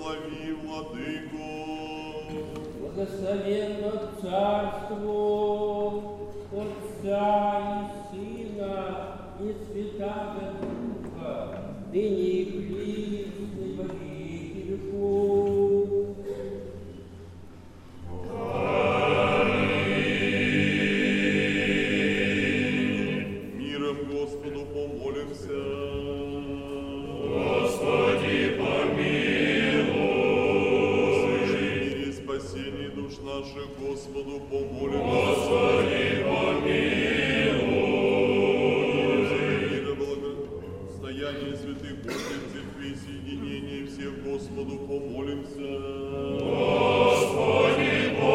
благослови, Владыко. Благословенно Царство Отца и Сына и Святаго Духа, ныне и присно и во веки веков. Миром Господу помолимся. Господи, помилуй. Мире спасении душ наших Господу помолимся. Господи, помилуй. Мира благостояние святых Божьих церквей, соединение всех Господу помолимся. Господи,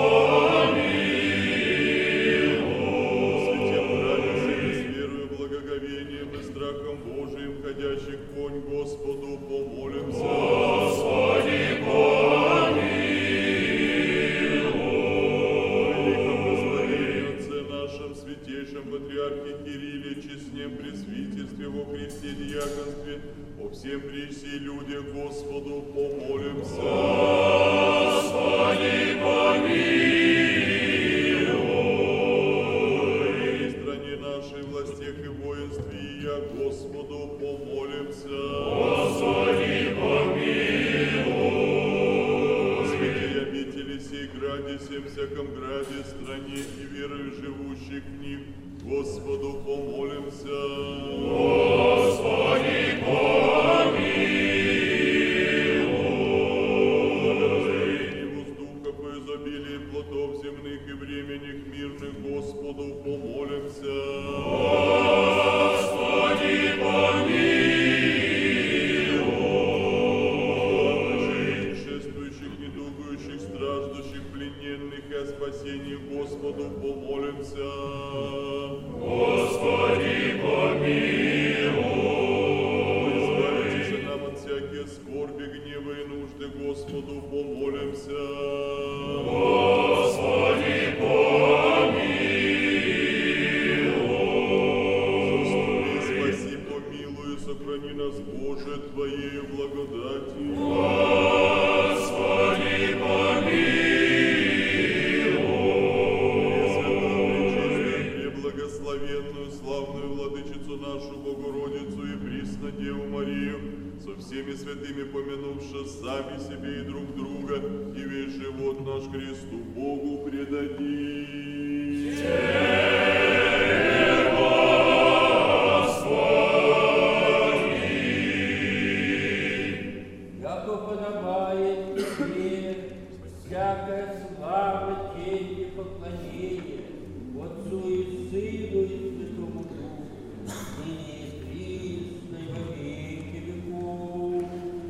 помилуй. Святем радости с верою, благоговением и страхом Божиим, входящих в конь Господу помолимся. Господи, помилуй. Великом Господине Отце нашем, святейшем Патриархе Кирилле, честнем пресвитерстве, во Христе диаконстве, о всем причте людях Господу помолимся. Господи, помилуй. В стране нашей, властях и воинстве, и я Господу помолимся. Господи, помилуй. Святые обители сей граде, всем всяком граде, стране и верою живущих в них, Господу помолимся. Господи, помилуй. Благословение воздуха по изобилии плодов земных и временных мирных, Господу помолимся. Господи, помилуй. Шествующих, недугующих, страждущих, плененных и о спасении Господу помолимся. Господи, помилуй. Избавитесь нам от всяких скорби, гнева и нужды, Господу помолимся. Господи, помилуй. Заступи, спаси, помилуй, сохрани нас, Боже, Твоею благодатью. Господи, помилуй. Преблагословенную, славную владычицу нашу Богородицу и присно Деву Марию, со всеми святыми помянувши сами себе и друг друга, и весь живот наш Христу Богу предадим. Яко подобает Тебе всякая слава, честь и поклонение Отцу и Сыну и Святому Духу, ныне и присно и во веки веков.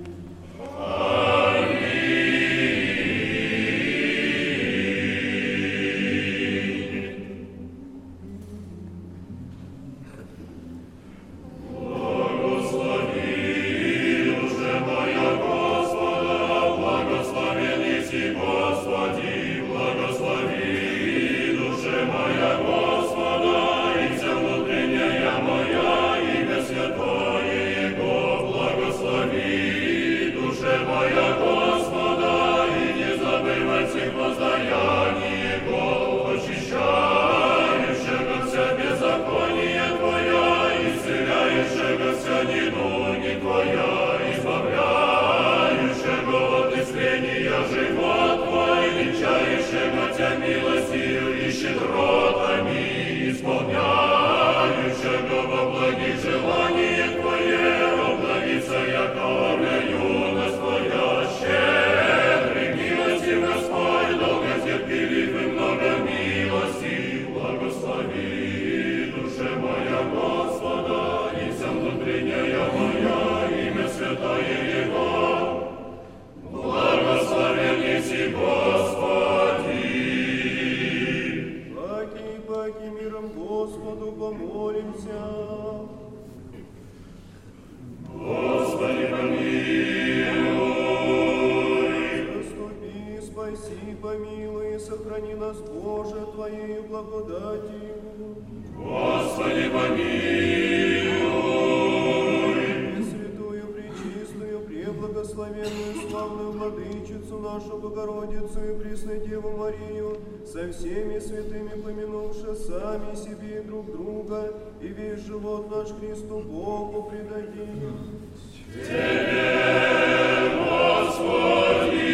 Благослови, душе моя Господа, благословен еси, Господи, благослови, душе моя Господа, и вся внутренняя моя, имя святое Его, благослови, душе моя Господа, и не забывай всех воздаяние Его, очищающего вся беззаконие Твоя, исцеляющего вся недуги Твоя, избавляющего от исцеления живот Твой, венчающего Тебя милостью и щедротами, исполняющего во благих желаниях Твое, обновится яко юность Твоя, щедрый, милостив Господь, долготерпелив и много милости, благослови, душе моя Господа, и вся внутренняя моя, имя святое Его, благословен еси, Господи. Паки миром Господу помолимся. Господи, помилуй. Заступи, спаси, помилуй, и сохрани нас, Боже, Твоею благодатью. Господи, помилуй. Пресвятую, пречистую, преблагословенную, славную владычицу нашу Богородицу и Пресную Деву Марию, со всеми святыми помянувши сами себе и друг друга, и весь живот наш Христу Богу предадим. Тебе, Господи!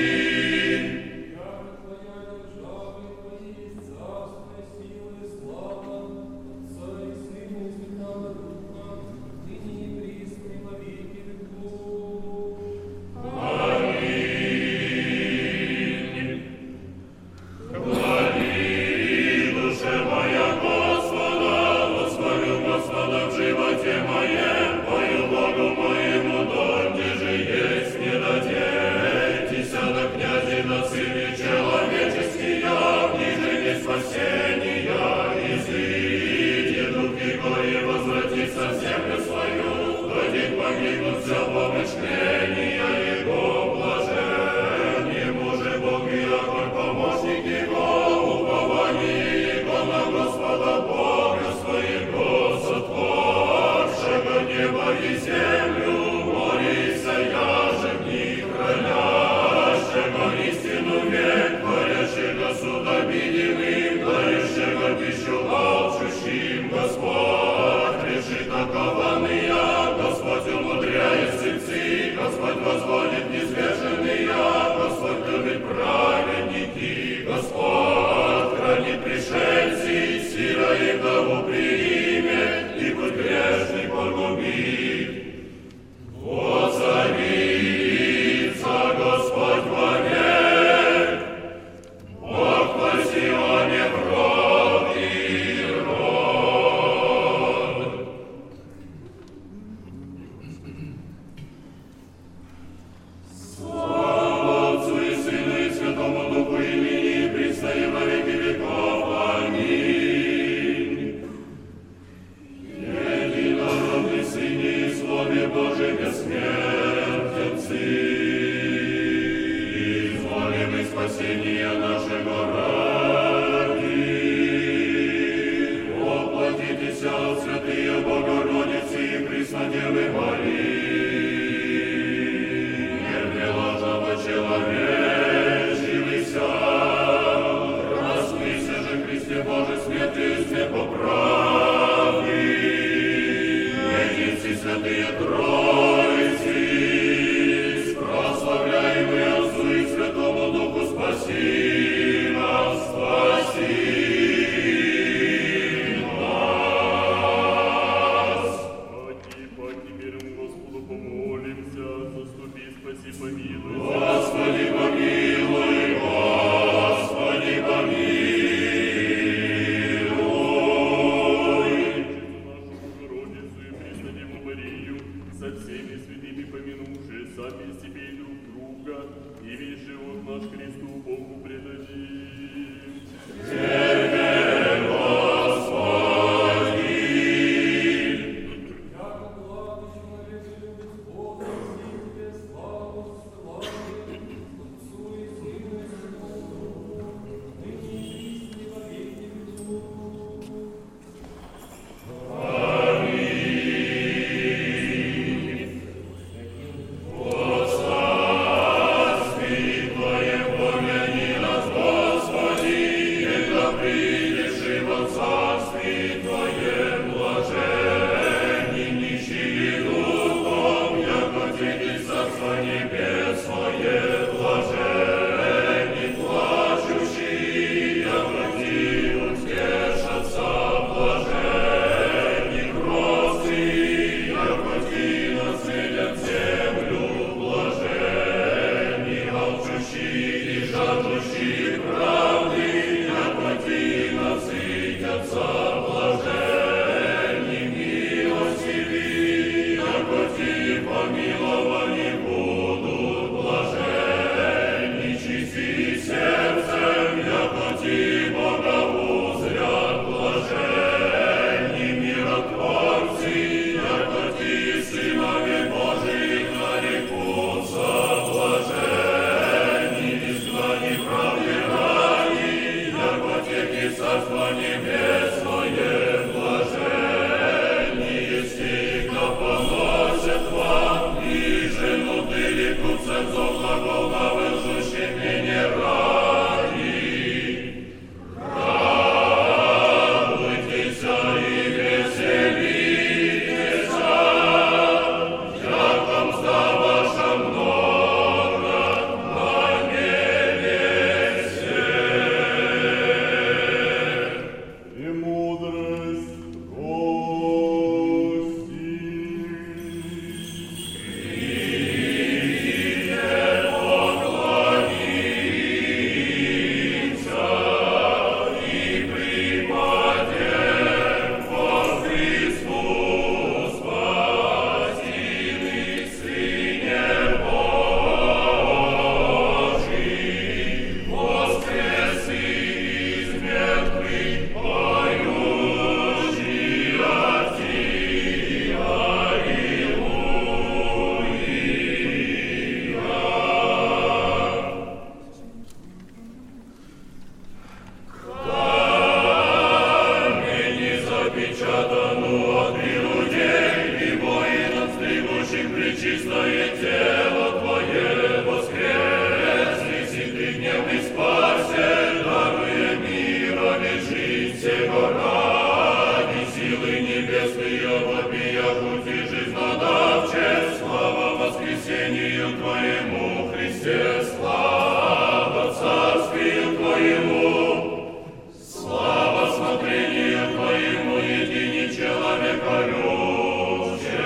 Все слава царствию Твоему, слава смотрению Твоему, едине человека любче.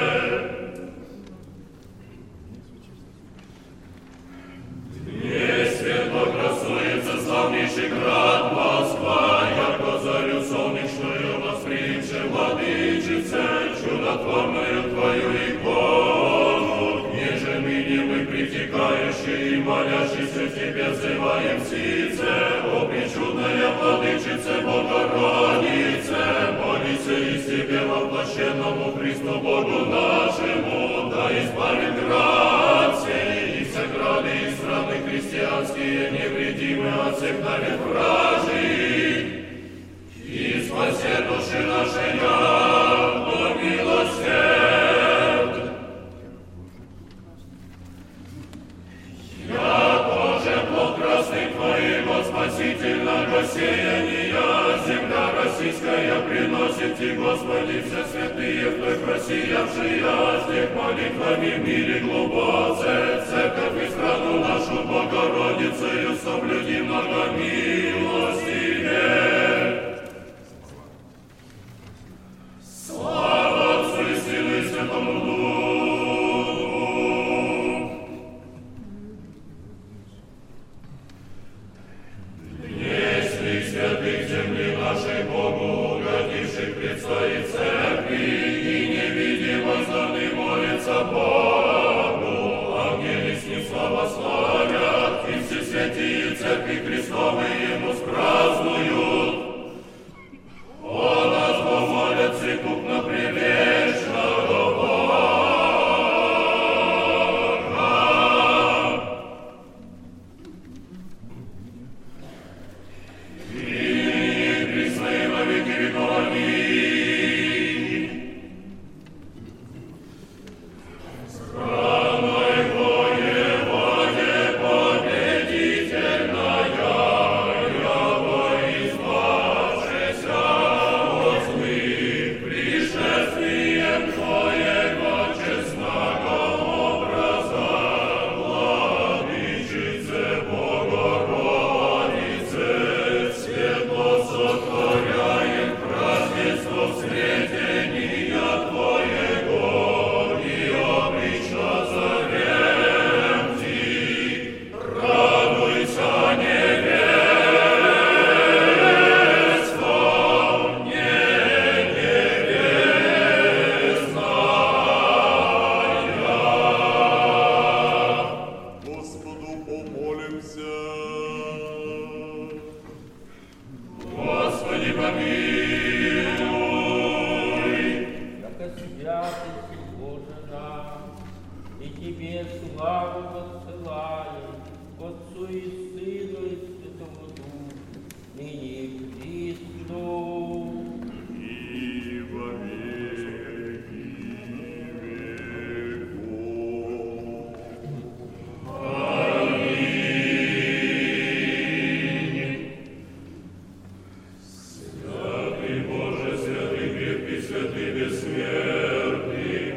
Весь светло красуется славнейший град Москва, яко зарю солнечную восприимши владычице, чудотворную Твою икону, ниже ныне мы притекающие и молящиеся Тебе взываем сице, о пречудная владычице Богородице, молися из Тебе воплощенному Христу Богу нашему, да избавит град сей, и все грады и страны христианские невредимы от всех навек вражий, и спаси души наши, о милосерд. Яко же плод красный Твоего спасительного сеяния, земля российская приносит Ти, Господи, все святые в Той просиявшие, с молитвами в мире глубоце, церковь и страну нашу Богородицею соблюди много милостивее. Слава Отцу и Сыну и Святому Духу. Если святых земли нашей Богу угодивших предстоит церкви, и невидимо заны молится Богу, ангели с ним славословят, и все святые церкви Христовые ему спразднуют. О нас помолят цикупно прилечного Бога. И пресны во веки веков. Аминь. Страной воеводе победительная, яво избавшися от злых, пришествием Твоего честного образа, Владычице Богородице, светло сотворяем празднество встретения Твоего, и обречно зарем Ти. Радуйся, невеста, Господу помолимся. Господи, помилуй. Яко святости Боже нам, и Тебе славу воссылаем, Отцу и Сыну и Святому Духу, ныне и присно. И во веки веков. Святый Боже, святый крепкий, святый бессмертный,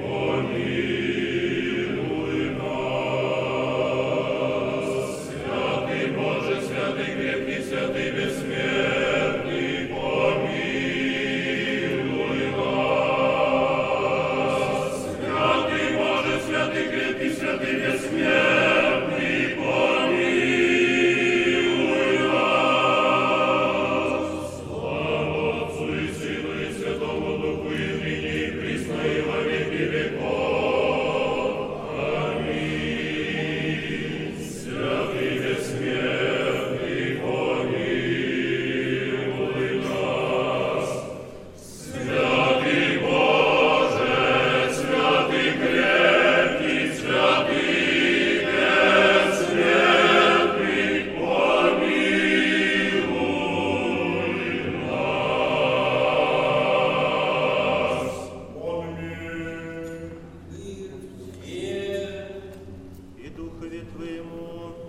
помилуй нас. Святый Боже, святый крепкий, святый бессмертный, помилуй нас. Святый Боже, святый крепкий, святый бессмертный, помилуй нас. Слава Отцу и Сыну и Святому Духу, и ныне и присно и во веки веков. Аминь. Святый бессмертный, помилуй нас. Святый Боже, святый крепкий, святый бессмертный, помилуй нас. Аминь. И Духове Твоему,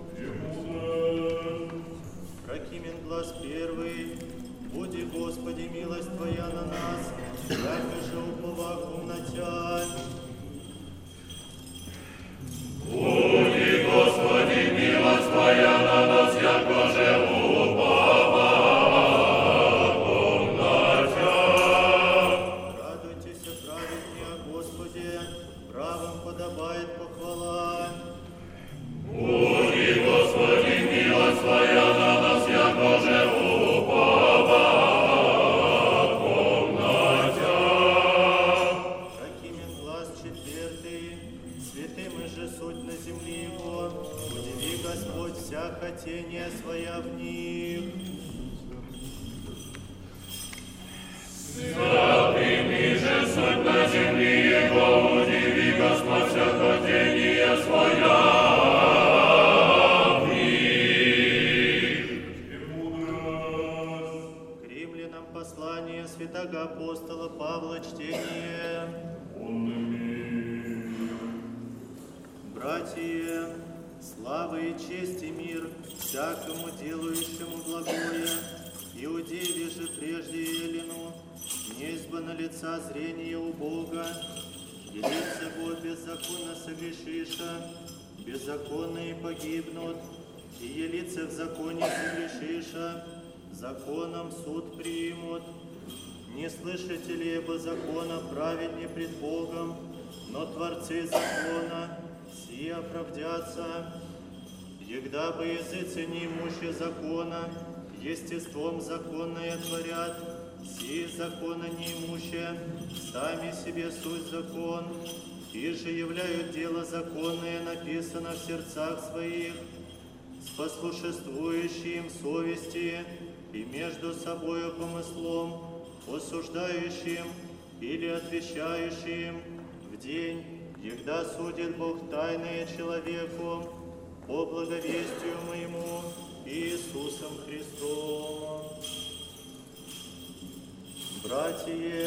прокимен глаз первый, буди, Господи, милость Твоя на нас, яко же уповаху на Тя. Буди, Господи, вся хотение своя в них. Прими же суть на земли Его, удиви, Господь, вся хотение своя в них. К римлянам послание святого апостола Павла чтение. Братья, слава и честь и мир всякому делающему благое, Иудеи же прежде Елену, незба на лица зрения у Бога, и лица его беззаконно согрешиша, беззаконные погибнут, и елицы в законе согрешиша, законом суд примут. Не слышите ли ибо закона праведнее пред Богом, но творцы закона сие оправдятся. Егда бы языцы неимущие закона, естеством законное творят, сии закона неимущие, сами себе суть закон, и же являют дело законное, написано в сердцах своих, с послушествующим совести и между собою помыслом, осуждающим или отвещающим в день, егда судит Бог тайное человеку по благовестию моему Иисусом Христом. Братья,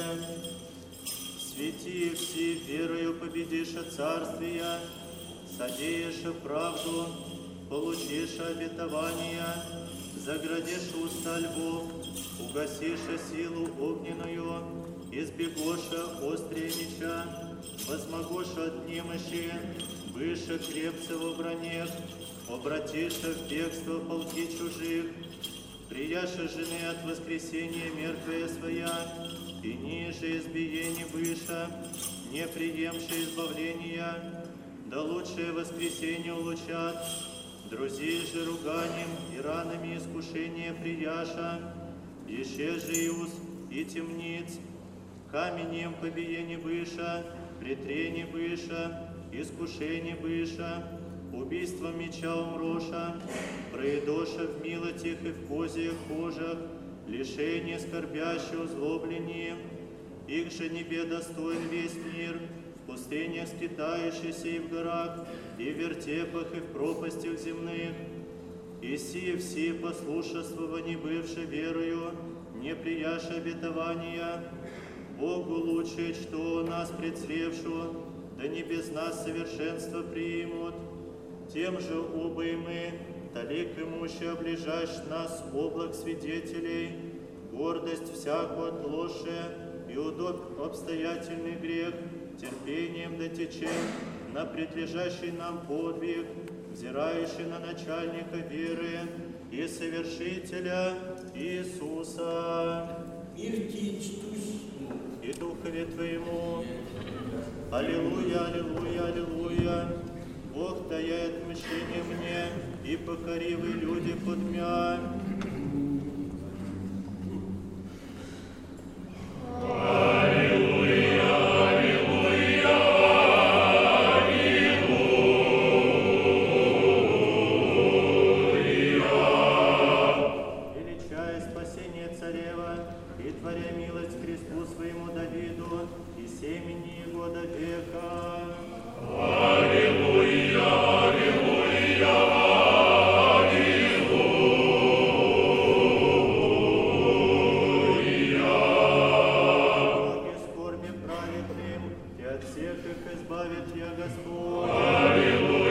свети все верою победиша царствия, содеяша правду, получиша обетования, заградишь уста львов, угасиша силу огненную, избегоша острее меча, возмогоша от немощи, выше крепца в бронях, обратиша в бегство полки чужих, прияша жены от воскресения мертвая своя, и ниже избиений выше, не приемши избавления, да лучшее воскресение улучат, друзей же руганием и ранами искушения прияша, еще же и уз и темниц, каменем побиение выше, претрение выше, искушение выше, убийство меча умроша, проедоша в милотях и в козиях кожах, лишение скорбящего узлобление, их же небе достоин весь мир, в пустынях скитающийся и в горах, и в вертепах, и в пропастях земных, и сие все послушествова не бывши верою, не прияши обетования, Богу лучше, что нас предсревшу, да не без нас совершенство примут. Тем же оба и мы, талик имущий оближаешь нас облак свидетелей, гордость всякую отложи, и удобь обстоятельный грех, терпением дотечем на предлежащий нам подвиг, взирающий на начальника веры и совершителя Иисуса. Мир чтущему, И Духове Твоему. Аллилуйя, аллилуйя, аллилуйя. Бог дает мщение мне, и покоривые люди под мя. Величай спасение царева, и творя милость кресту своему Давиду, и семени его до века. Боги скорби праведным, и от всех их избавит я Господь.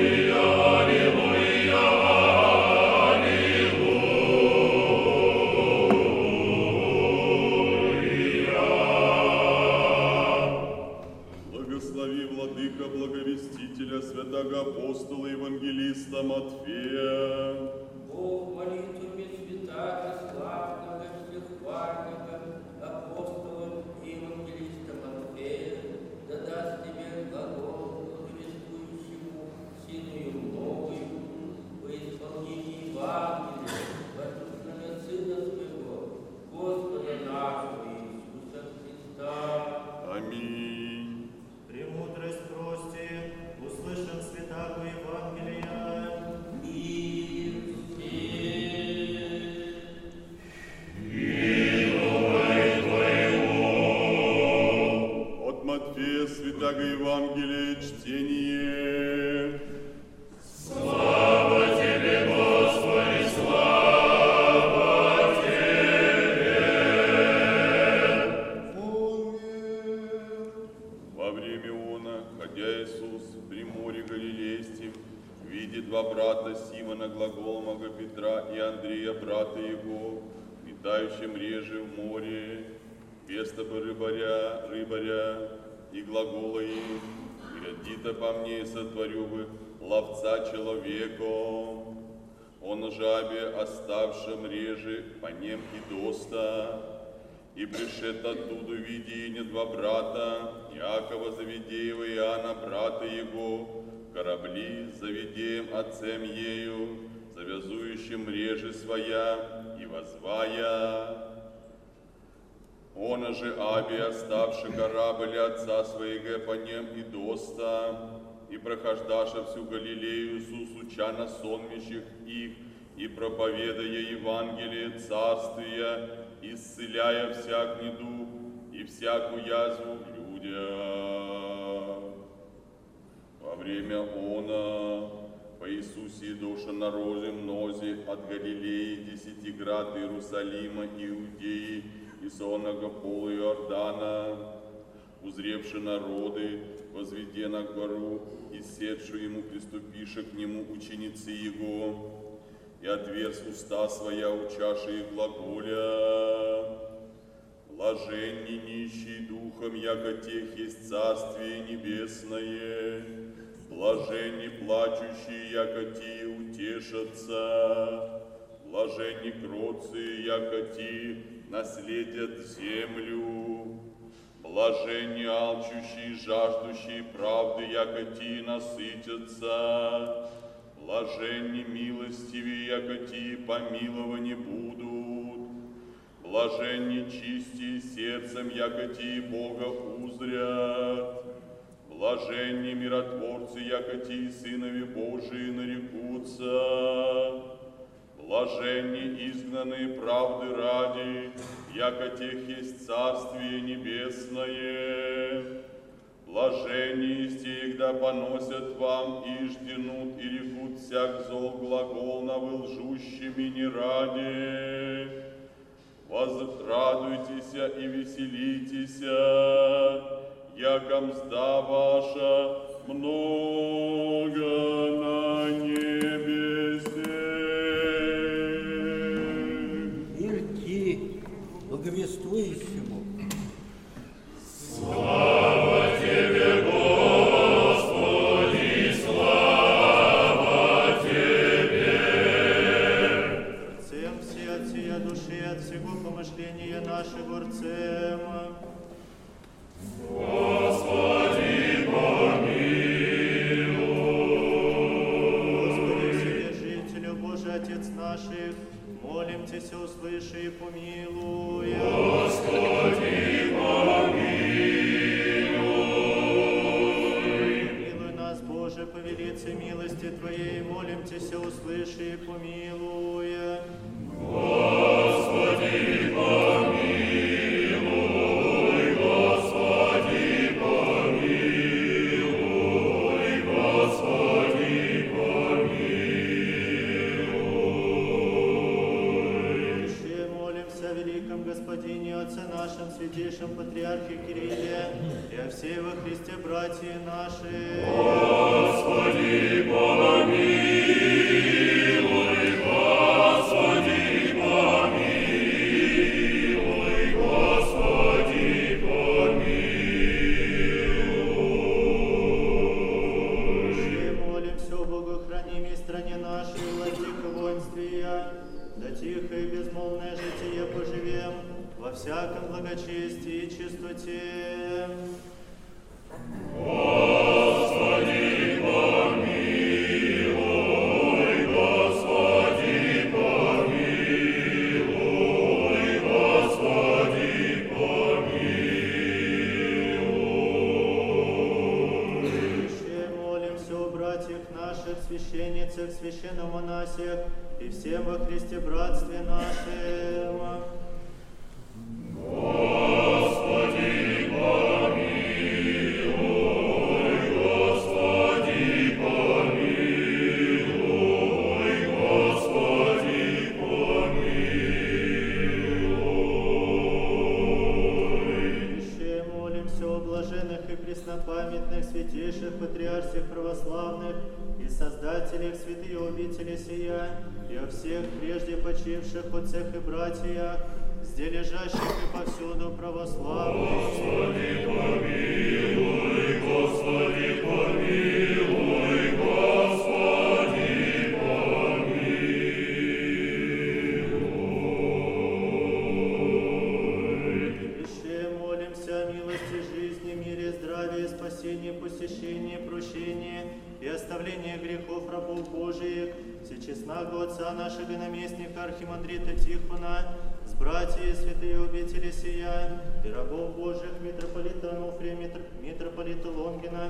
Благослови, Владыка, благовестителя, святого апостола, евангелиста Матфея. Бог молитвами святаго, славного, всехвального апостола и евангелиста Матфея, да даст тебе глагол, благовествующему силою новую, во исполнении Евангелия, воздушного Сына Своего, Господа нашего Иисуса Христа. Аминь. Премудрость прости, услышим святаго Евангелия. Мир брата Симона глаголомого Петра и Андрея, брата его, питающим реже в море, веста бы рыбаря, и глагола им, «Грядите по мне и сотворю бы ловца человеком». Он жабе, оставшим реже, по нем и доста, и пришед оттуда видение два брата, Иакова Завидеева и Иоанна, брата его, корабли с Завидеем отцем ею, завязующим реже своя, и возвая. Он же Аби, оставший корабль отца своего по нем и доста, и прохождаша всю Галилею Иисус, уча на сонмищах их, и проповедая Евангелие Царствия, исцеляя всяк недуг и всякую язву в людях. Во время она по Иисусе доша народе мнози от Галилеи, 10 град Иерусалима, Иудеи и сонного пола Иордана, узревши народы, возведе на гору и сетшую ему приступиша к нему ученицы его, и отверз уста своя учаши и глаголя. Блаженни нищие духом, яко тех есть Царствие Небесное, блаженни плачущие, яко те утешатся, блаженни кроткие, яко те наследят землю, блаженни алчущие, жаждущие правды, яко те насытятся, блаженни милостивые, яко те помилованы будут, блаженни чистые сердцем, яко те Бога узрят, блаженни миротворцы, яко те сынови Божии нарекутся, блаженни изгнанные правды ради, яко тех есть Царствие Небесное. Блаженни из тех, да поносят вам и жденут, и рекут всяк зол глагол на вы лжущими не ради. Возрадуйтесь и веселитесь, яко мзда ваша много на небесе. Мир ти, благовествующему. Слава Тебе, Господи, слава Тебе! Всем все от сия души, от всего помышления нашего рцем. Господи, помилуй! Господи, Вседержителю, Божий Отец наших, молим Тебя, услыши и помилуй. Господи, помилуй! Помилуй нас, Боже, по велице милости Твоей, молим Тебя, услыши и помилуй. Господи, помилуй! Господи, помилуй! Господи, помилуй! Еще молимся о великом Господине, Отце нашем, святейшем Патриархе Кирилле, и о всей во Христе братья наши. Господи, помилуй! Господи, помилуй! Господи, помилуй! Еще молимся о богохранимой стране нашей, владыко воинствия, да тихо и безмолвное житие поживем во всяком благочестии и чистоте. Господи, помилуй! Господи, помилуй! Господи, помилуй! Еще молимся о братьях наших, священницах, священномонасях и всем во Христе братстве нашем. Господи, помилуй! Господи, помилуй! Господи, помилуй! Еще молимся о блаженных и преснопамятных святейших патриарсих православных и и создателях святые обители сия, и о всех прежде почивших отцах и братьях, где лежащих и повсюду православных. Господи, помилуй, Господи, помилуй, Господи, помилуй. Еще молимся о милости жизни, мире, здравии, спасении, посещении, прощении и оставлении грехов рабов Божиих, всечестного Отца нашего и наместника Архимандрита Тихона, с братьями святые обители сия, и рабов Божьих, митрополита Ануфрия, митрополита Лонгина,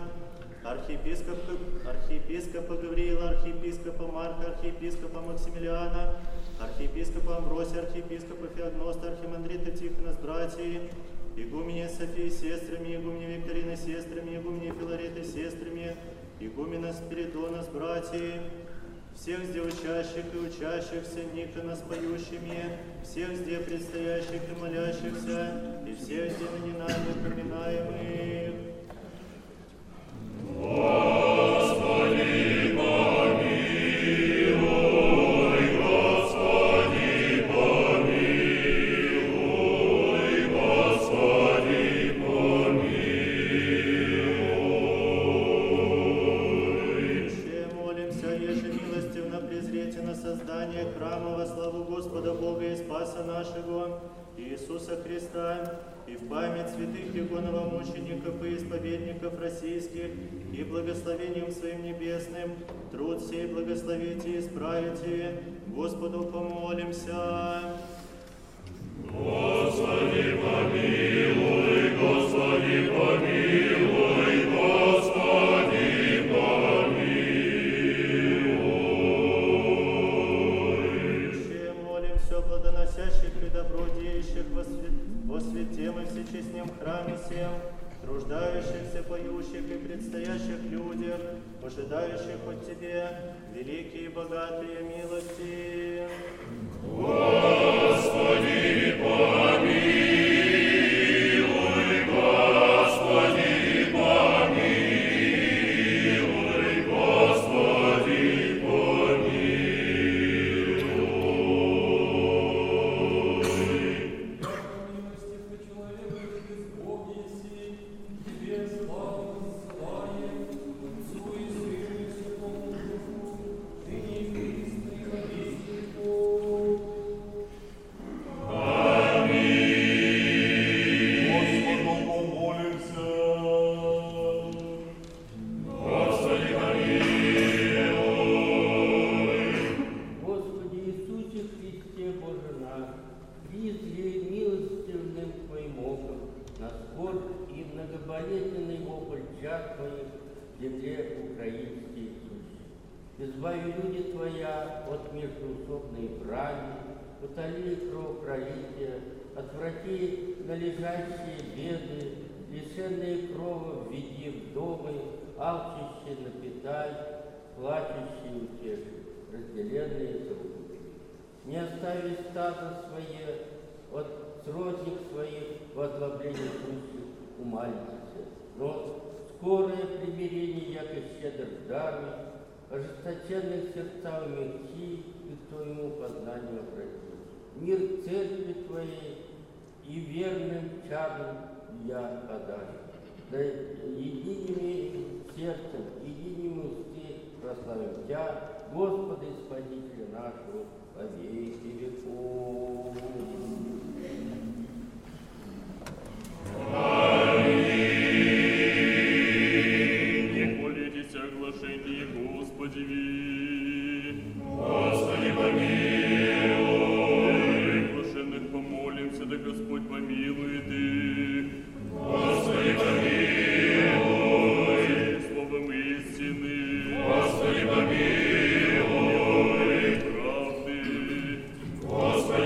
архиепископа Гавриила, архиепископа Марка, архиепископа Максимилиана, архиепископа Амвросия, архиепископа Феогноста, архимандрита Тихона с братьями, игумене Софии с сестрами, игумене Викторины с сестрами, игумене Филареты с сестрами, игумена Спиридона с братьями, всех здесь учащих и учащихся, Никона с поющими, всех здесь предстоящих и молящихся, и всех здесь ныне нами поминаемых. Господи, помилуй, Господи, помилуй, Господи, помилуй. Ще молимся, еже милостивно презрете на создание храма во славу Господа Бога и Спаса нашего, Иисуса Христа, и в память святых его новомучеников и исповедников российских, и благословением своим небесным, труд сей благословите и исправите, Господу помолимся. Господи, помилуй, Господи, помилуй, Господи, помилуй. Ще молимся, плодоносящих и добродеющих во святем и всечестном храме сем, труждающихся, поющих и предстоящих людях, ожидающих от Тебе великие и богатые милости. Господи, помилуй, Господи, помилуй, Господи, Господи Иисусе Христе, Боже наш, призри милостивным Твоим оком на скорбь и многоболезненный вопль чад Твоих в земле украинские сущи. Избави люди Твоя от междоусобной брани, утоли кровопролития, отврати належащие беды, лишенные крова введи в домы, алчущие напитай, плачущие утеши, разделенные забудь. Не остави стадо свое от сродник своих в озлоблении сущих умальницы, но скорое примирение, яко щедр дарми, ожесточенных сердца умягчи и к Твоему познанию обрати. Мир церкви Твоей и верным чадом я отдаю. Да едиными сердцем, едиными усты прославим Тя, Господа и Спасителя нашего, во веки веков. Не молитесь оглашении Господи, Господи, помилуй. Блаженных помолимся, да Господь помилует их. Господи, помилуй, Словом истины. Господи, помилуй, Правды. Господи,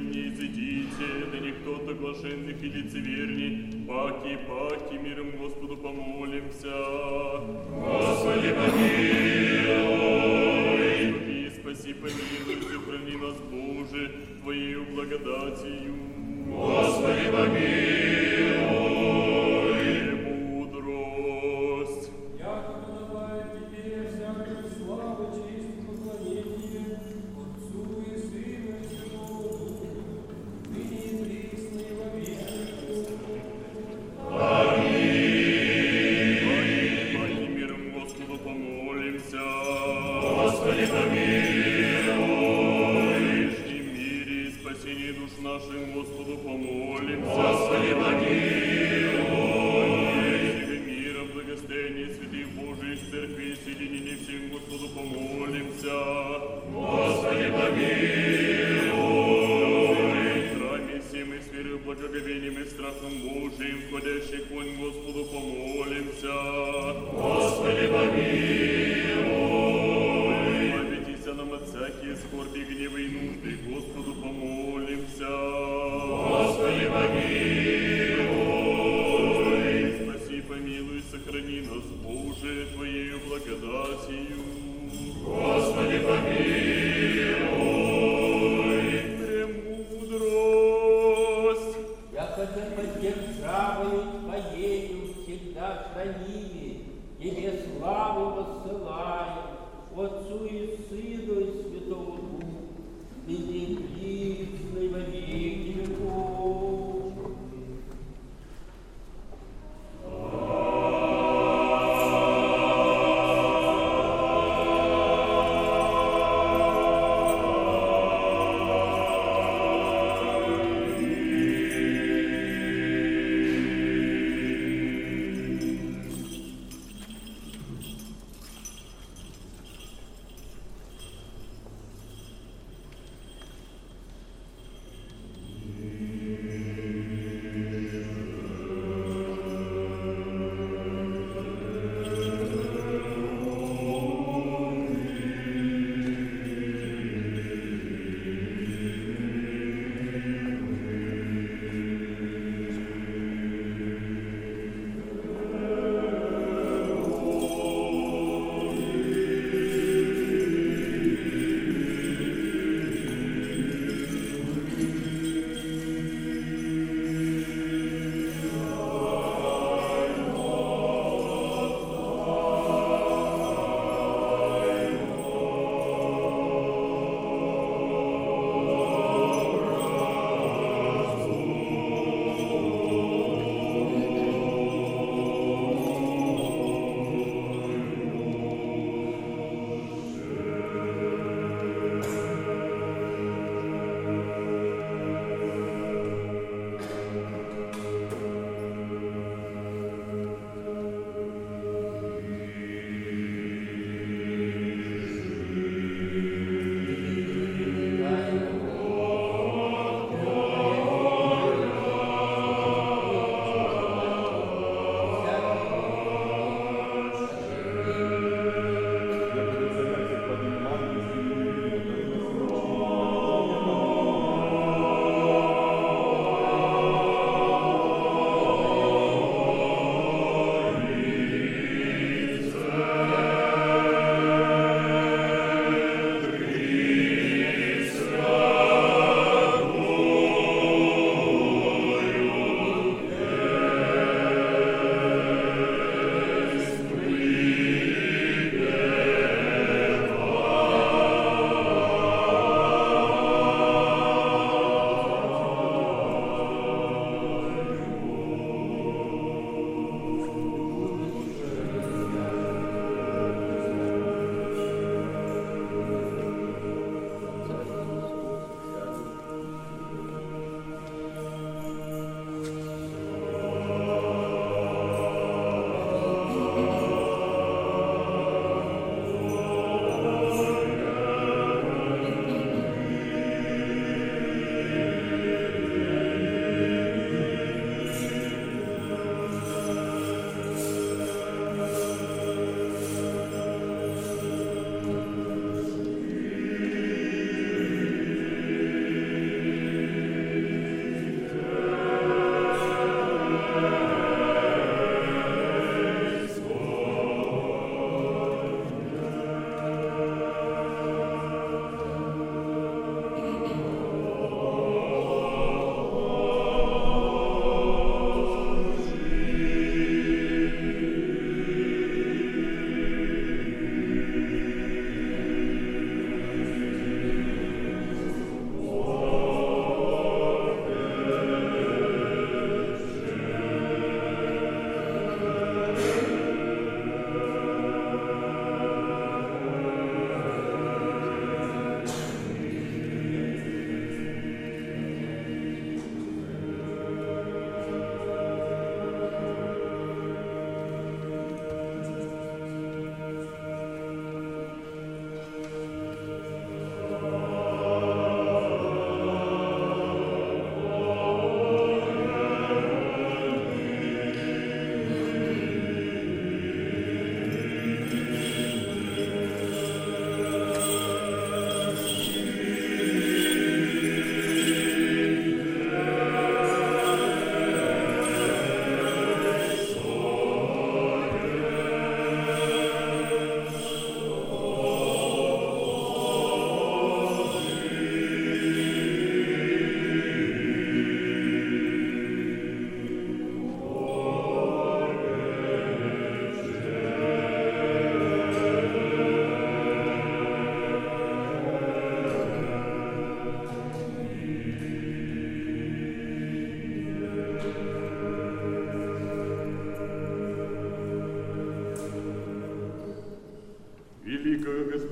не изыдите, да никто-то блаженных и лицеверней, паки, миром Господу помолимся. Господи, помилуй. Заступи, спаси, помилуй, сохрани нас, Боже, Твоею благодатью. Господи, помилуй. Премудрость. Яко подобает тебе всякую славу, честь и поклонение Отцу и Сыну и Святому Духу, ныне и присно и во веки. Паки, миром Господу помолимся. Господи, помилуй. В мире и спасении душ нашим Господу помолимся. Господи, помилуй. Мира, благостояние святых Божиих церквей, соединение всем Господу помолимся. Господи, помилуй. В храме всем и с верой, благоговением и страхом Божиим, входящих вонь Господу помолимся. Господи, помилуй. Памятися нам от всякие скорби, гнева и нужды, Господу помолимся. Господи, помилуй. Спаси, помилуй, сохрани нас, Боже, Твоею благодатью. Господи, помилуй. Премудрость. Якобы поддержавою Твоею всегда храними, Тебе славу воссылаем, Отцу и Сыну и Святому Духу,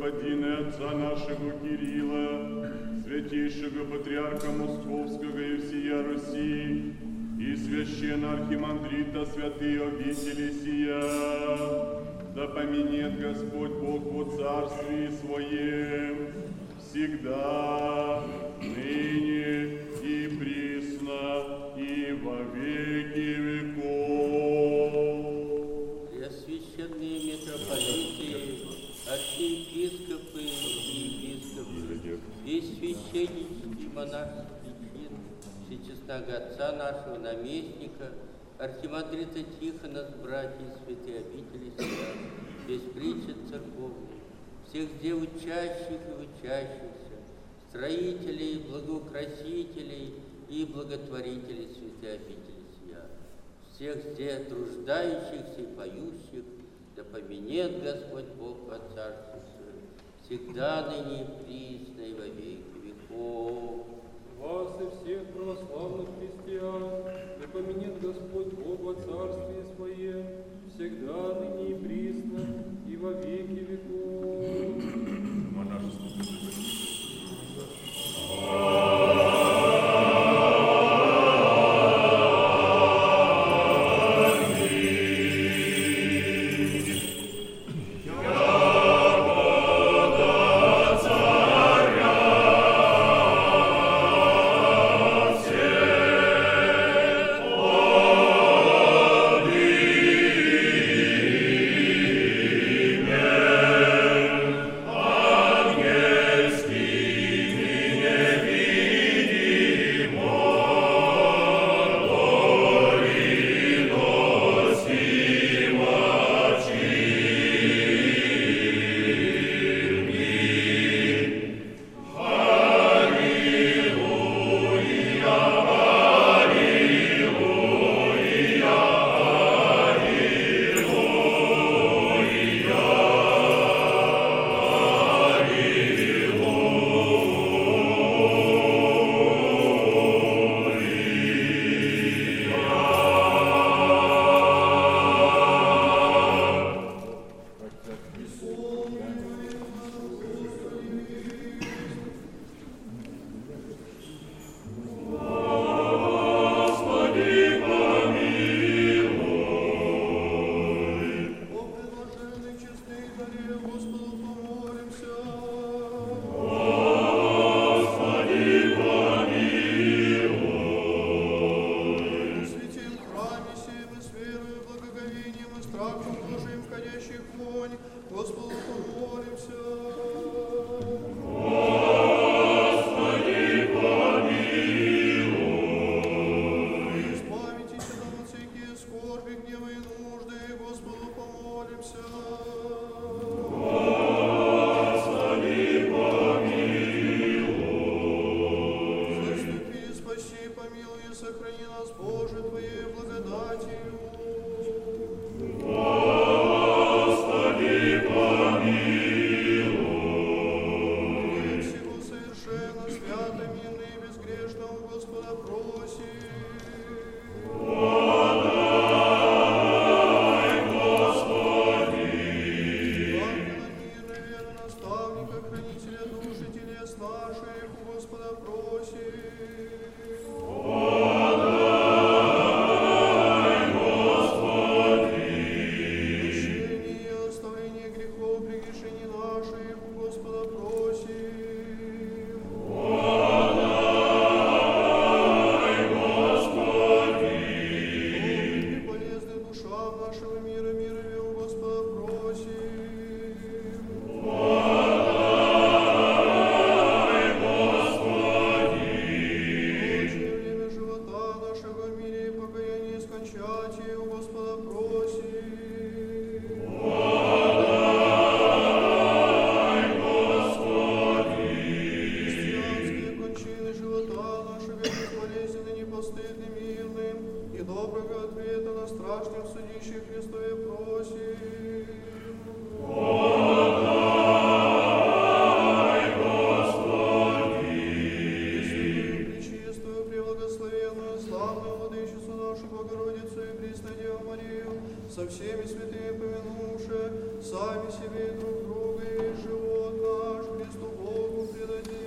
Господина Отца нашего Кирилла, святейшего Патриарха Московского и всея Руси, и священного архимандрита святые обители сия, да поменет Господь Бог во Царствии Своем, всегда, ныне и присно, и во веки веков. Преосвященные митрополиты, архиепископы и епископы, весь священнический монашеский чин, всечестного Отца нашего наместника, архимандрита Тихона с братьями святые обители сия, весь причет церковный, всех где учащих и учащихся, строителей, благоукрасителей и благотворителей святой обители сия, всех где труждающихся и поющих, да поменет Господь Бог во Царстве Своем, всегда ныне и присно и во веки веков. Вас и всех православных христиан, да поменет Господь Бог во Царствие Своем, всегда ныне и присно и во веки веков. со всеми святыми помянувши, сами себе и друг друга, и живот наш Христу Богу предадим.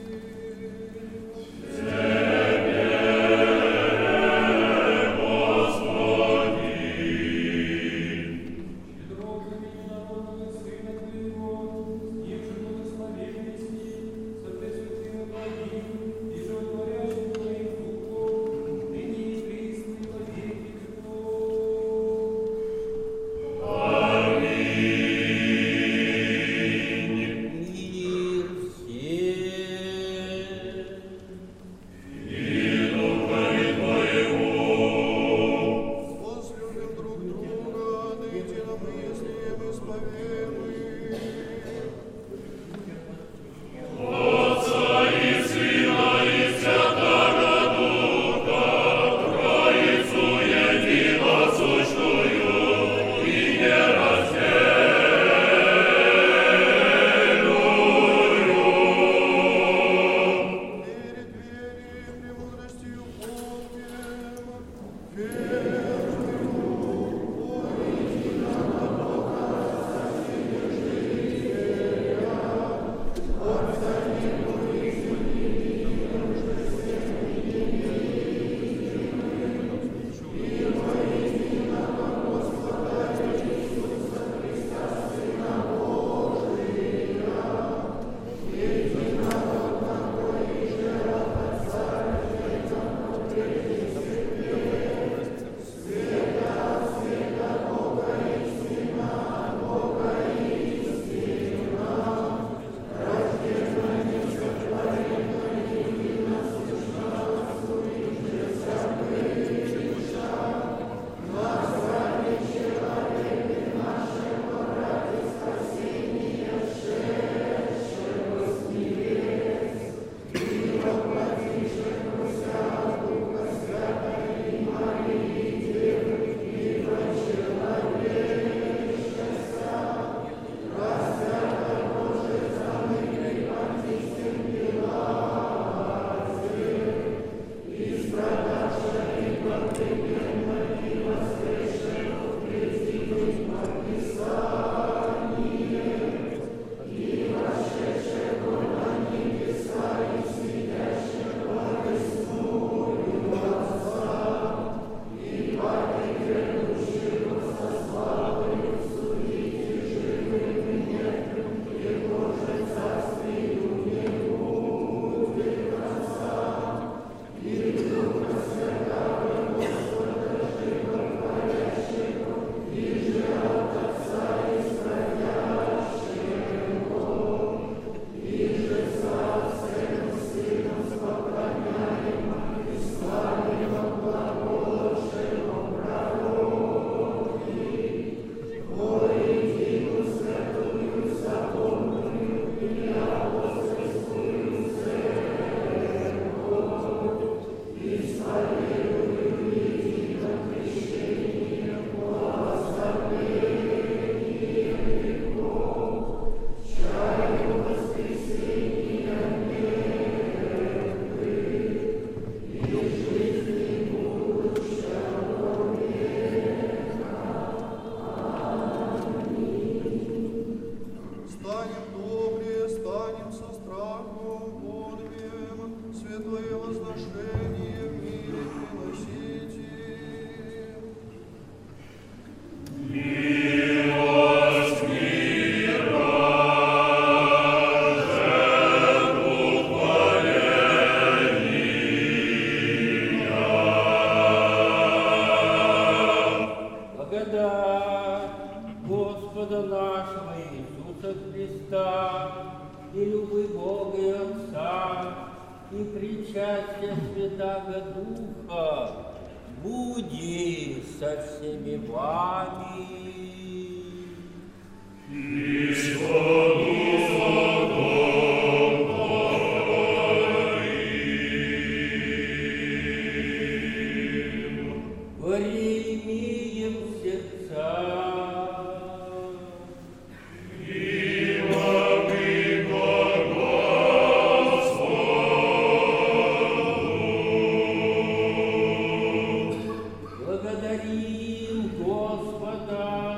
Благодарим Господа.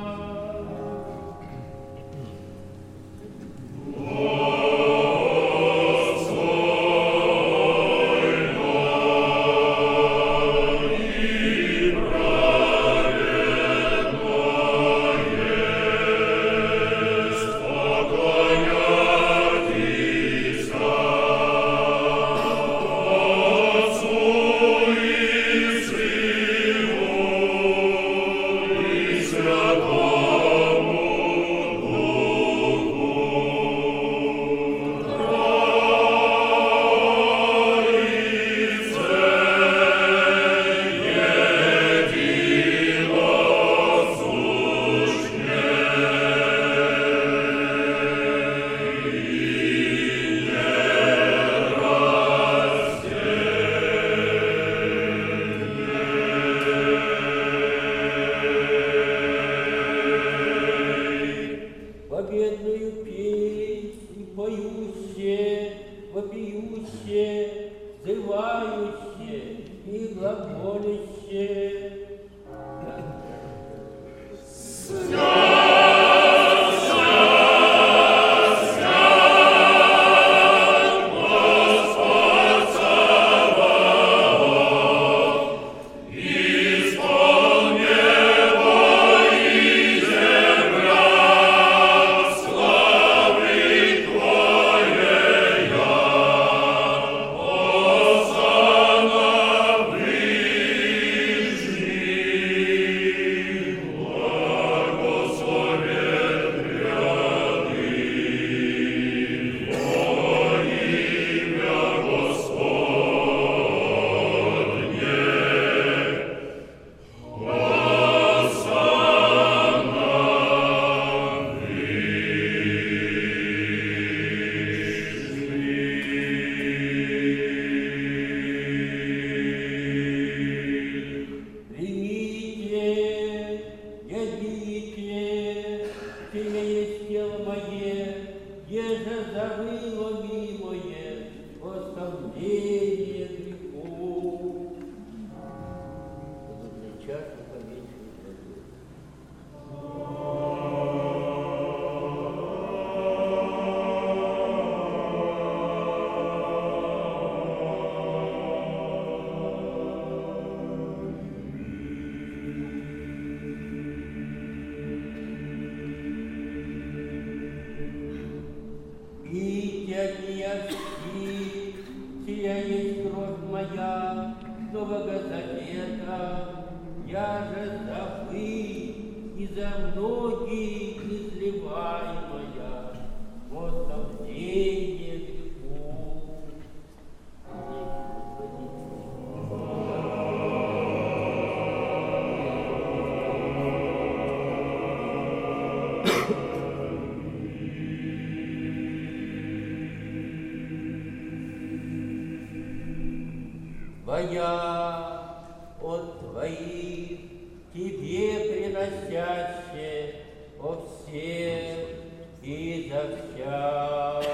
глаголище. Твоя от Твоих, Тебе приносяще о всех и за вся.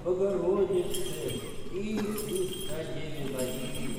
Богородице и Христа Деве Марии.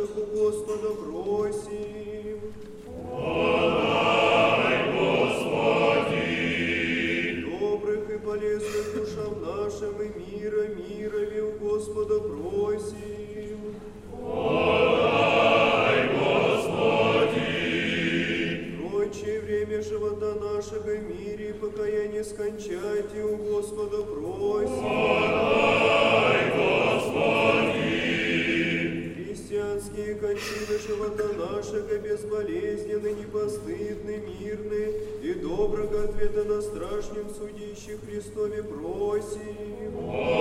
наших у Господа просим. Добрых и полезных душам нашим и мирови у Господа просим. Прочее время живота нашего в мире и покаяние скончайте у Господа просим. Христианские кончины живота нашего безболезненны, непостыдны, мирны и доброго ответа на страшном судище Христове просим.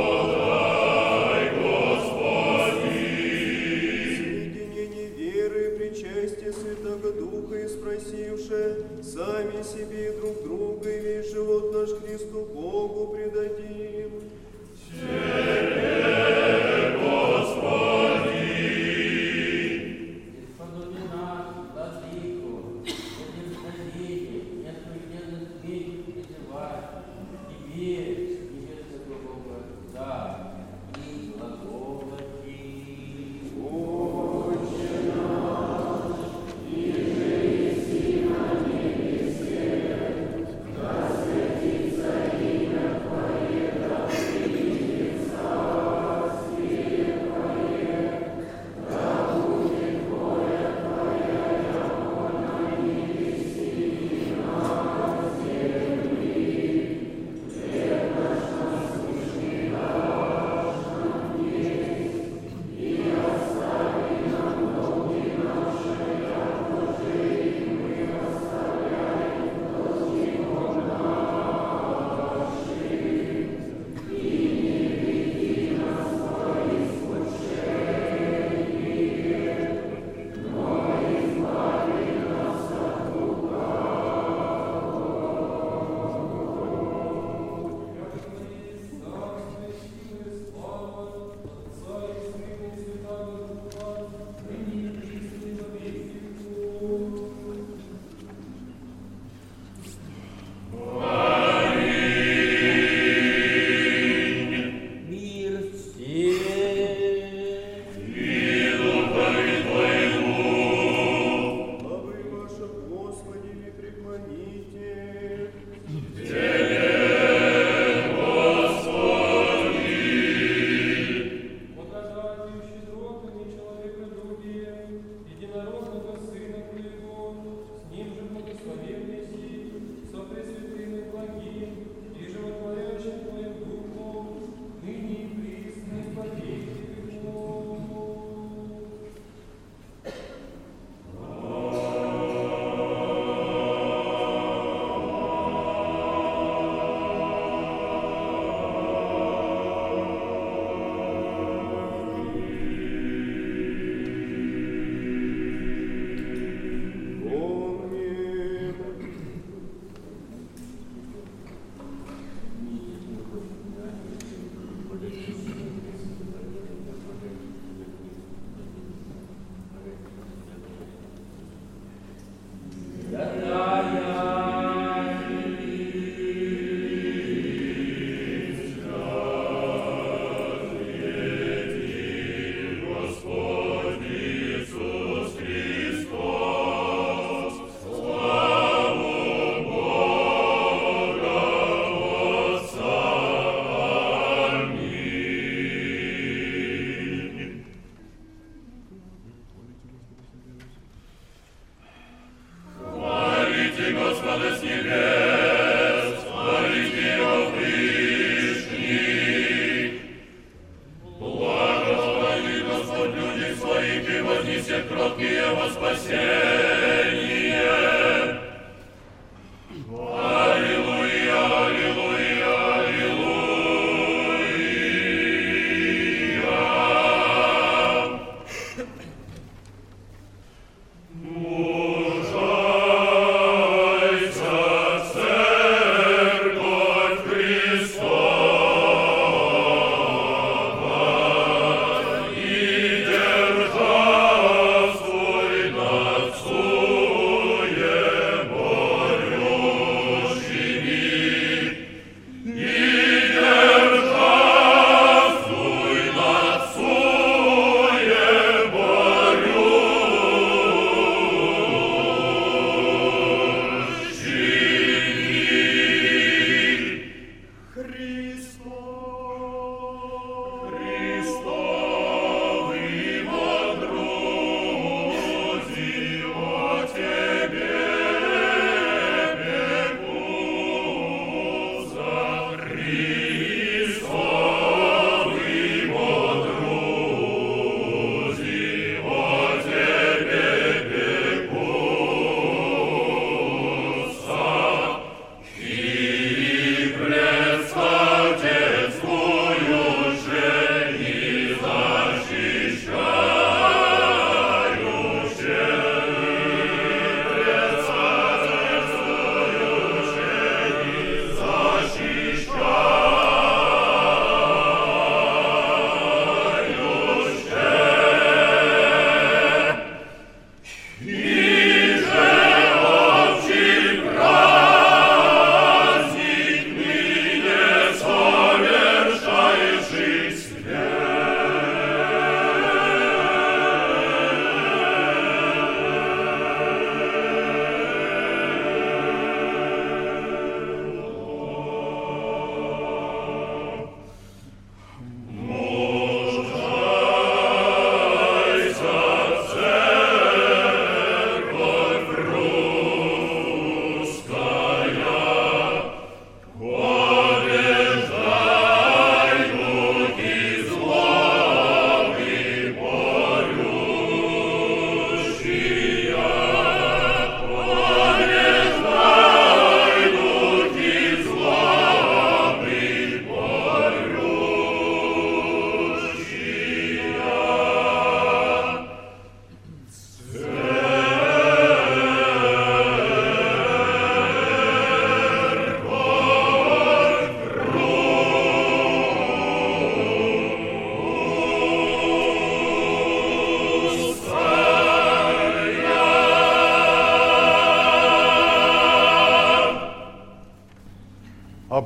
Соединение веры, причастие Святого Духа и спросивше, сами себе и друг друга, и весь живот наш Христу Богу предадим. Исподоби нас, Владыку, благословите, неотвержденных мир призывать, Тебе, небесного Бога, да.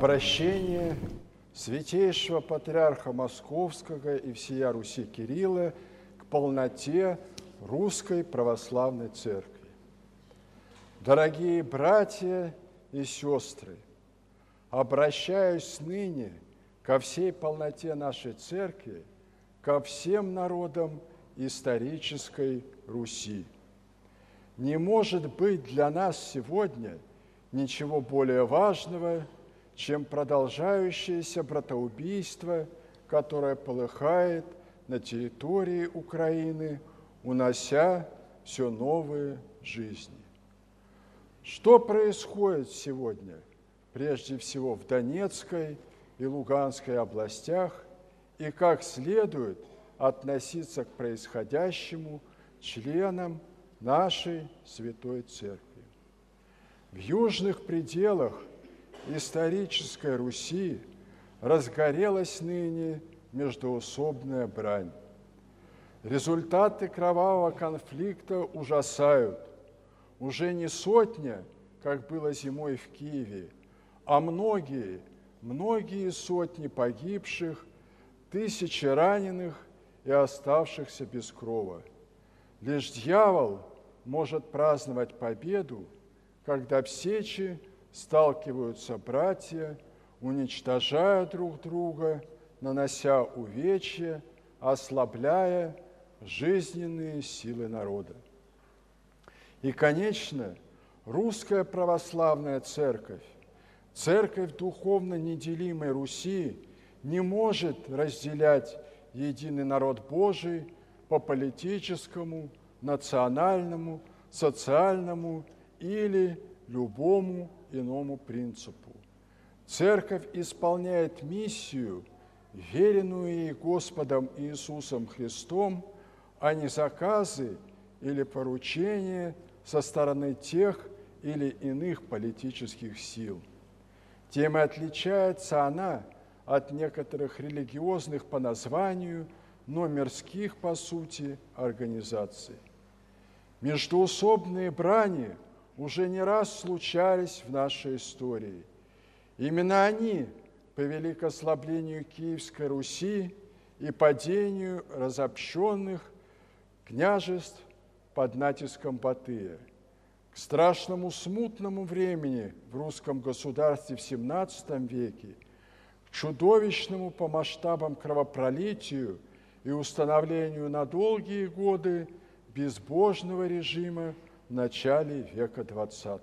Обращение святейшего патриарха Московского и всея Руси Кирилла к полноте Русской Православной Церкви. Дорогие братья и сестры, обращаюсь ныне ко всей полноте нашей Церкви, ко всем народам исторической Руси. Не может быть для нас сегодня ничего более важного, чем продолжающееся братоубийство, которое полыхает на территории Украины, унося все новые жизни. Что происходит сегодня, прежде всего в Донецкой и Луганской областях, и как следует относиться к происходящему членам нашей Святой Церкви? В южных пределах исторической Руси разгорелась ныне междоусобная брань. Результаты кровавого конфликта ужасают. Уже не сотня, как было зимой в Киеве, а многие сотни погибших, тысячи раненых и оставшихся без крова. Лишь дьявол может праздновать победу, когда в сече сталкиваются братья, уничтожая друг друга, нанося увечья, ослабляя жизненные силы народа. И, конечно, Русская Православная Церковь, Церковь духовно неделимой Руси, не может разделять единый народ Божий по политическому, национальному, социальному или любому иному принципу. Церковь исполняет миссию, веренную ей Господом Иисусом Христом, а не заказы или поручения со стороны тех или иных политических сил. Тем и отличается она от некоторых религиозных по названию, но мирских по сути организаций. Междоусобные брани уже не раз случались в нашей истории. Именно они повели к ослаблению Киевской Руси и падению разобщенных княжеств под натиском Батыя. К страшному смутному времени в русском государстве в XVII веке, к чудовищному по масштабам кровопролитию и установлению на долгие годы безбожного режима в начале века XX.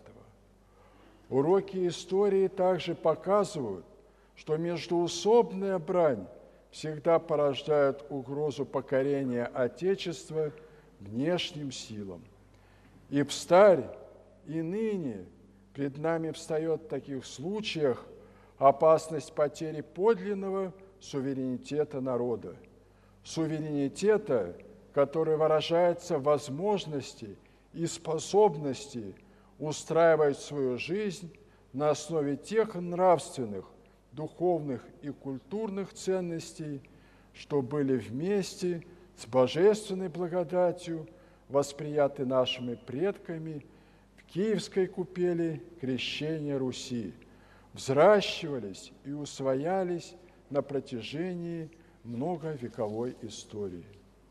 Уроки истории также показывают, что междоусобная брань всегда порождает угрозу покорения Отечества внешним силам. И встарь, и ныне пред нами встает в таких случаях опасность потери подлинного суверенитета народа. Суверенитета, который выражается в возможности и способности устраивать свою жизнь на основе тех нравственных, духовных и культурных ценностей, что были вместе с божественной благодатью восприяты нашими предками в Киевской купели крещения Руси, взращивались и усвоялись на протяжении многовековой истории.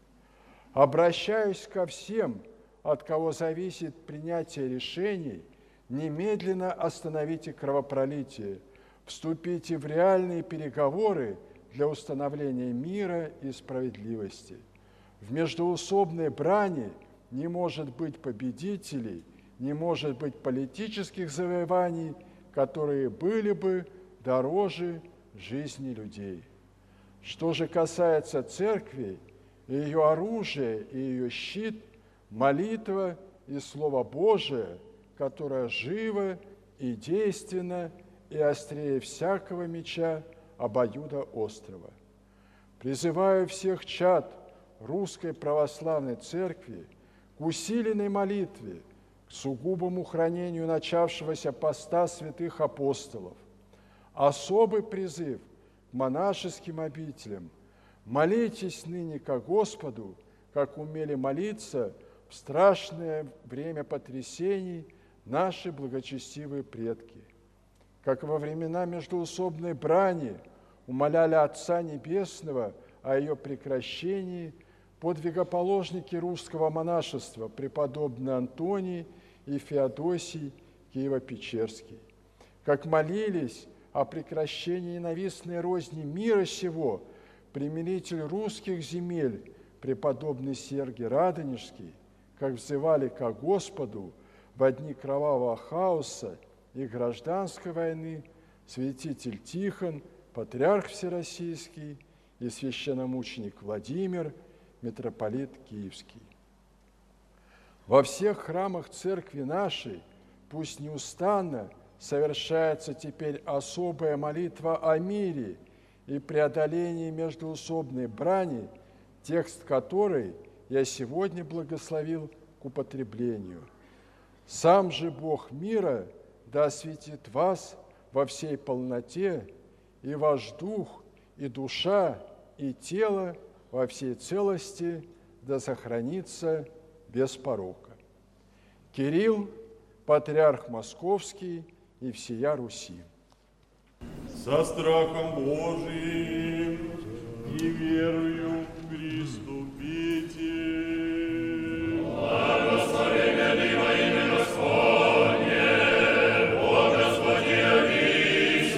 Обращаюсь ко всем, от кого зависит принятие решений, немедленно остановите кровопролитие, вступите в реальные переговоры для установления мира и справедливости. В междоусобной брани не может быть победителей, не может быть политических завоеваний, которые были бы дороже жизни людей. Что же касается церкви, ее оружия и ее щит – молитва и Слово Божие, которое живо и действенно и острее всякого меча обоюдоострого. Призываю всех чад Русской Православной Церкви к усиленной молитве, к сугубому хранению начавшегося поста святых апостолов. Особый призыв к монашеским обителям. Молитесь ныне ко Господу, как умели молиться в страшное время потрясений наши благочестивые предки. как во времена междоусобной брани умоляли Отца Небесного о ее прекращении подвигоположники русского монашества преподобный Антоний и Феодосий Киево-Печерский, как молились о прекращении ненавистной розни мира сего примиритель русских земель преподобный Сергий Радонежский, как взывали ко Господу во дни кровавого хаоса и гражданской войны святитель Тихон, патриарх Всероссийский и священномученик Владимир, митрополит Киевский. Во всех храмах церкви нашей пусть неустанно совершается теперь особая молитва о мире и преодолении междоусобной брани, текст которой я сегодня благословил к употреблению. Сам же Бог мира да осветит вас во всей полноте, и ваш дух, и душа, и тело во всей целости да сохранится без порока. Кирилл, патриарх Московский и всея Руси. Со страхом Божиим и верою приступите. Благословение во имя Господне, о Господи, явися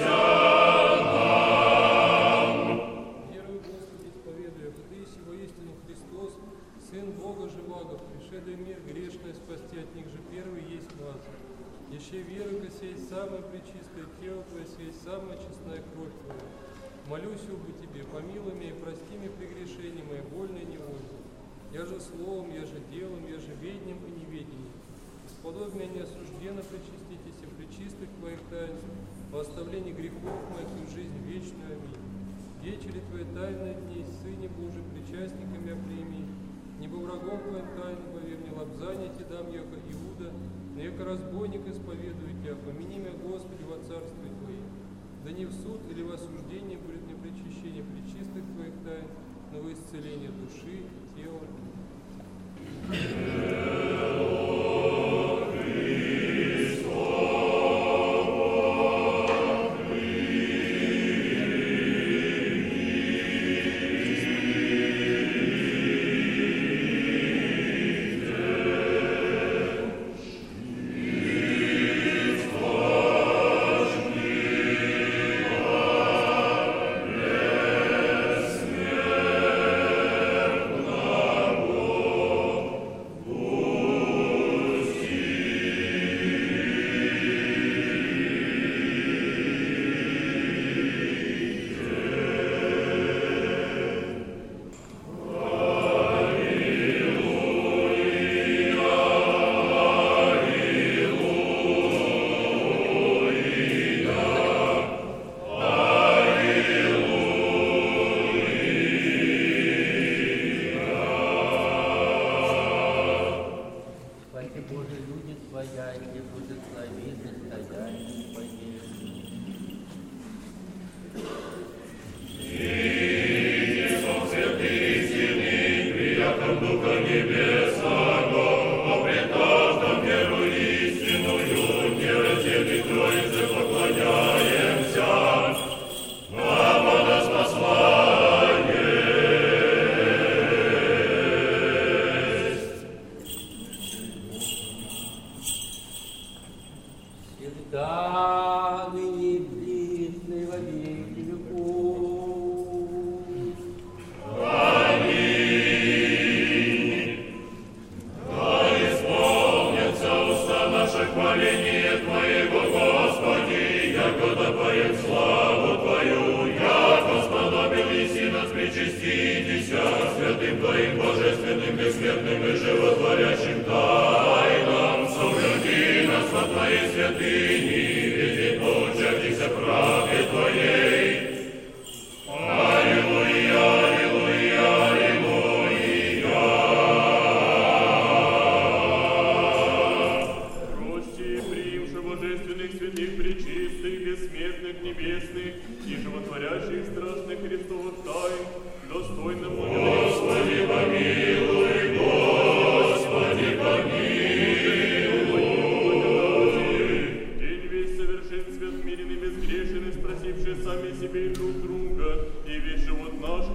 нам. Верую, Господи, исповедуя, что Ты есть воистину Христос, Сын Бога живаго, пришедший мир грешный спасти, от них же первый есть нас. Еще веру, ко сей самое пречистое тело Твое, сей самая честная кровь Твоя. Молюсь обо Тебе, помилуй меня и прости мне прегрешения мои, вольные и невольные. Я же словом, я же делом, я же ведением и неведением. Сподобь меня неосужденно причаститесь и пречистых Твоих таинств, во оставлении грехов моих и в жизнь вечную. Аминь. Вечери Твои тайные дни, Сыне Божий, причастниками оприми, небо врагом Твоим тайным, поверь мне, лобзание Ти дам, яко Иуда, но яко разбойник исповедую Тебя, помяни меня, Господи, во царстве Твоем. Да не в суд или в осуждение будет мне причащение пречистых Твоих тайн, но во исцеление души и тела. Всегда, ныне и присно, и во веки веков. Аминь. Да исполнится уста наше хваление Твоего, Господи, яко допоет славу Твою, яко сподобил еси нас причаститеся святым Твоим божественным, бессмертным и животворящим тайнам, соверни нас во Твоей святыни, ведь поучайтесь правде Твоей. Аллилуйя, аллилуйя, аллилуйя. Прости, приимши божественных, святых, пречистых, бессмертных, небесных и животворящих страшных Христовых тайн, достойным Господи, помилуй, Господи, помилуй. День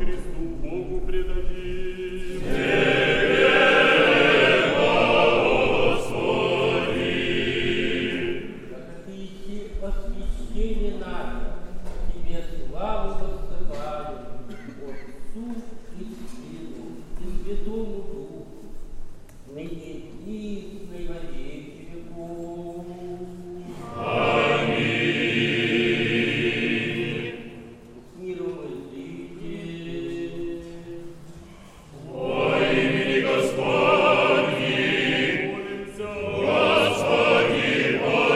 Христу Богу предадим. Ты освящение наше, Тебе славу воссылаем, Отцу и Сыну и Святому Духу, ныне и во веки веков. С миром идите. Во имени Господне, Молимся. Господи,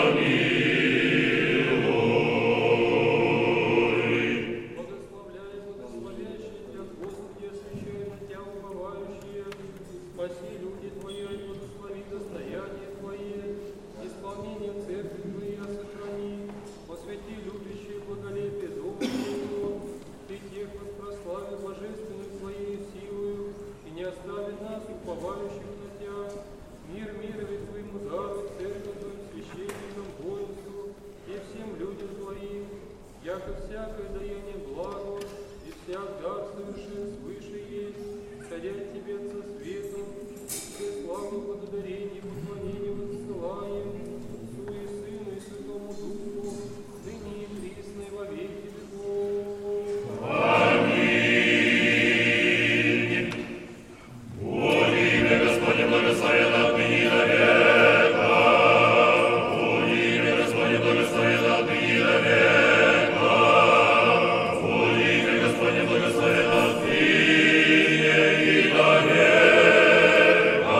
Благословляй, благословящий Тебя, Господи, освящай на Тебя уповающие. Спаси люди Твои, и благослови достояние Твое, исполнение церкви Твоей сохрани, посвяти любящие благолепие Дома Твоего, Ты тех воспрослави божественной Твоей силою, и не оставит нас, уповающих на Тебя. Мир мирови Твоему дару, церковь Твоим священникам, воинству и всем людям Твоим, яко всякое даяние благо, и всяк дар совершен свыше есть, сходя Тебе со светом, все славу, благодарение, поклонение воссылаем, Отцу и Сыну и Святому Духу, ныне и присно и во веки веков. имя Господне благословено отныне и до века. Во имя Господне благословено отныне и до века. Во имя Господне благословено отныне и до века.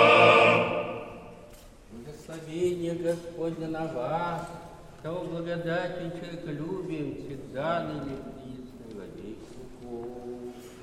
Благословение Господне на вас, того благодати и человеколюбием всегда ныне присно и во веки веков.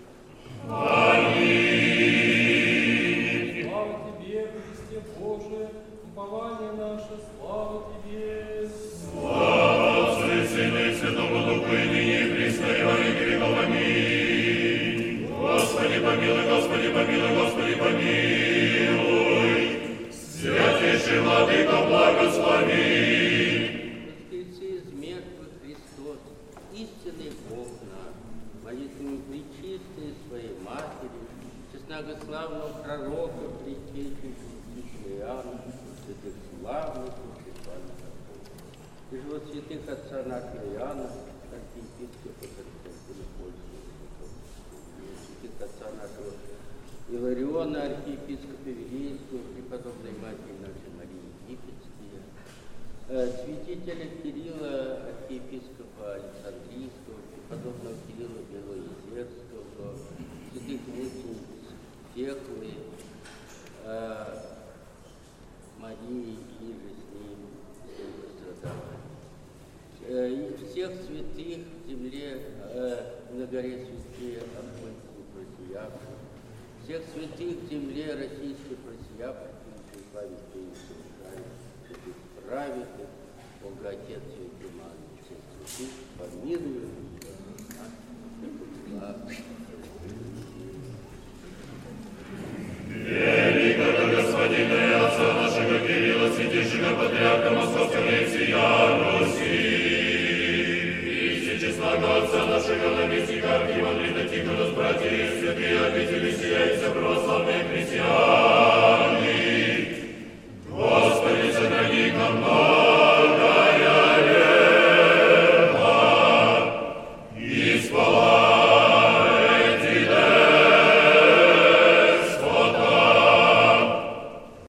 Слава Тебе, Христе Боже, упование наше, слава Тебе. Слава Отцу и Сыну и Святому Духу, и ныне и присно и во веки веков. Аминь. Господи помилуй, Господи помилуй, Господи помилуй. Святейший Владыко, благослови. Воскреси из мертвых Христос, истинный Бог наш, молитвами Пречистой Своей Матери, честногославного пророка, предтечи святых Иоанна, святых славных и преподобных апостолов. И живот святых отца нашего Иоанна, архиепископа Константина Польского, святых отца нашего Илариона, архиепископа Вилейского, преподобной матери нашей Марии Египетские, святителя Кирилла, архиепископа Александрийского, преподобного Кирилла Белоезерского, святых мучениц Феклы, Марии и же с ним пострадавших. И всех святых в земле, на горе святые Афонские просиявших, всех святых в земле российской просиявших, и славе Твоей совершаем, святых праведных, Бога Отец Святый Ман, всех святых, помилуй нас.